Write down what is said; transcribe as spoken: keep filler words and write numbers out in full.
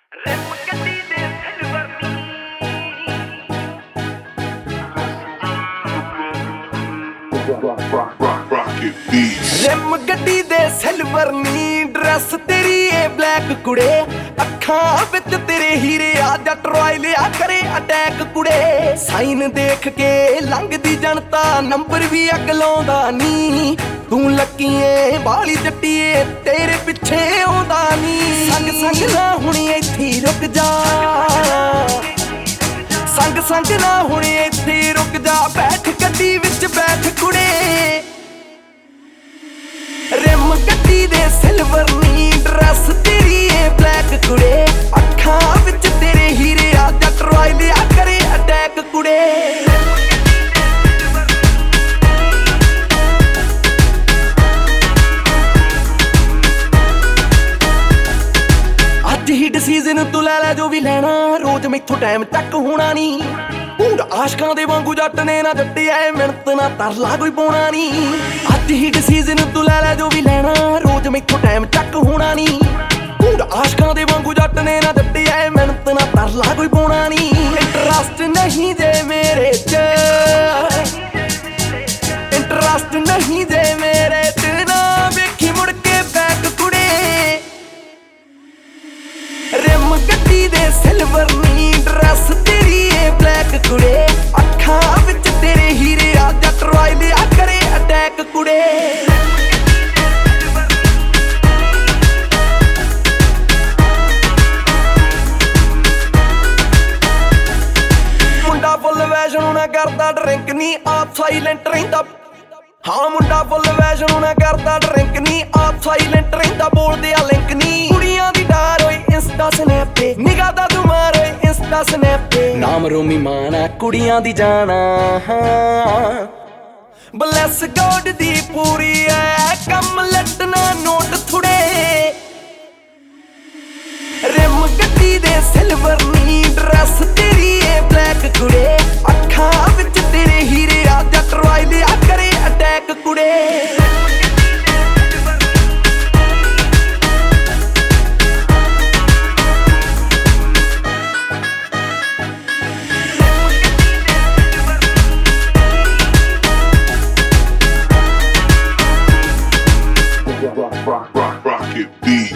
Rim ਗੱਡੀ ਦੇ silver rim ਗੱਡੀ ਦੇ ਸਿਲਵਰ ਨੀ ਡਰੈਸ ਤੇਰੀ ਏ ਬਲੈਕ ਕੁੜੇ ਅੱਖਾਂ ਵਿੱਚ ਤੇਰੇ ਹੀਰੇ ਆ ਜੱਟ ਰੋਇ ਲਿਆ ਕਰੇ ਅਟੈਕ ਕੁੜੇ ਸਾਈਨ ਦੇਖ ਕੇ ਲੰਘਦੀ ਜਨਤਾ ਨੰਬਰ ਵੀ ਅੱਗ ਲਾਉਂਦਾ ਨੀ ਤੂੰ ਲੱਕੀਏ ਬਾਲੀ ਜੱਟੀਏ ਤੇਰੇ ਪਿੱਛੇ ਆਉਂਦਾ ਨੀ ਸੰਗ ਸੰਗ ਨਾ ਹੁਣੀ ਇੱਥੇ ਰੁਕ ਜਾ ਸੰਗ ਸੰਗ ਨਾ ਹੁਣੀ ਇੱਥੇ ਰੁਕ ਜਾ ਬੈਠ ਗੱਡੀ ਵਿੱਚ ਬੈਠ ਕੁੜੇ ਰਿਮ ਗੱਡੀ ਦੇ ਸਿਲਵਰ ਨੀ ਡਰੈਸ ਤੇਰੀ ਏ ਬਲੈਕ ਕੁੜੇ ਅੱਖਾਂ ਵਿੱਚ ਤੇਰੇ ਹੀਰੇ ਆ ਜੱਟ ਰੋਇ ਲਿਆ ਕਰੇ ਅਟੈਕ ਕੁੜੇ ਅੱਜ ਹੀ ਡਿਸੀਜ਼ਨ ਤੂੰ ਲੈ ਲੈ ਜੋ ਵੀ ਲੈਣਾ ਰੋਜ਼ ਮੈਥੋਂ ਟਾਈਮ ਚੱਕ ਹੋਣਾ ਨੀ ਊਂਡ ਆਸ਼ਕਾਂ ਦੇ ਵਾਂਗੂ ਜੱਟ ਨੇ ਨਾ ਜੱਟੀ ਐ ਮਿਹਨਤ ਨਾ ਤਰਲਾ ਕੋਈ ਪਾਉਣਾ ਨੀ ਅੱਜ ਹੀ ਡਿਸੀਜ਼ਨ ਤੂੰ ਲੈ ਲੈ ਜੋ ਵੀ ਲੈਣਾ ਰੋਜ਼ ਮੈਥੋਂ ਟਾਈਮ ਚੱਕ ਹੋਣਾ ਨੀ ਊਂਡ ਆਸ਼ਕਾਂ ਦੇ ਵਾਂਗੂ ਜੱਟ ਨੇ ਨਾ ਜੱਟੀ ਐ ਮਿਹਨਤ ਨਾ ਤਰਲਾ ਕੋਈ ਪਾਉਣਾ ਨੀ ਇੰਟਰਸਟ ਨਹੀਂ ਜੇ ਮੇਰੇ ਚ ਇੰਟਰਸਟ ਨਹੀਂ ਜੇ ਮੇਰੇ ਚ ਨਾ ਵੇਖੀ ਮੁੜ ਕੇ ਬੈਕ ਕੁੜੇ ਰਿਮ ਗੱਡੀ ਦੇ ਸਿਲਵਰ ਨੀ ਡਰੈਸ ਤੇਰੀ ਏ ਬਲੈਕ ਕੁੜੇ ਅੱਖਾਂ ਵਿੱਚ ਤੇਰੇ ਹੀਰੇ ਆ ਜੱਟ ਰੋਇ ਲਿਆ ਕਰੇ ਅਟੈਕ ਕੁੜੇ ਮੁੰਡਾ ਫੁੱਲ ਵੈਸ਼ਨ ਨਾ ਕਰਦਾ ਡਰਿੰਕ ਨੀ ਆਪ ਸਾਇਲੈਂਟ ਰਹਿੰਦਾ ਹਾਂ ਮੁੰਡਾ ਫੁੱਲ ਵੈਸ਼ਨ ਨਾ ਕਰਦਾ ਡਰਿੰਕ ਨੀ ਆਪ ਸਾਇਲੈਂਟ ਰਹਿੰਦਾ ਬੋਲਦੇ ਆ ਲਿੰਕ ਨੀ ਕੁੜੀਆਂ ਦੀ ਡਾਰ ਹੋਈ ਇੰਸਟਾ ਸਨੈਪ ਤੇ ਨਿਗਾਹ ਦਾ ਤੁਮਾਰ ਹੋਈ ਇੰਸਟਾ ਸਨੈਪ ਤੇ ਨਾਮ ਰੋਮੀ ਮਾਨਾ ਕੁੜੀਆਂ ਦੀ ਜਾਣਾ ਹਾਂ ਬਲੈਸ ਗੋਡ ਦੀ ਪੂਰੀ ਐ ਕੰਮ ਲੱਟਣਾ ਨੋਟ ਥੁੜੇ ਰਿਮ ਗੱਡੀ ਦੇ ਸਿਲਵਰ ਨੀ ਡਰੈਸ ਤੇਰੀ ਏ ਬਲੈਕ ਕੁੜੇ ਅੱਖਾਂ ਵਿੱਚ ਤੇਰੇ ਹੀਰੇ ਆ ਜੱਟ ਰੋਇ ਲਿਆ ਕਰੇ ਅਟੈਕ ਕੁੜੇ Rock, rock, rock, rock it, beat.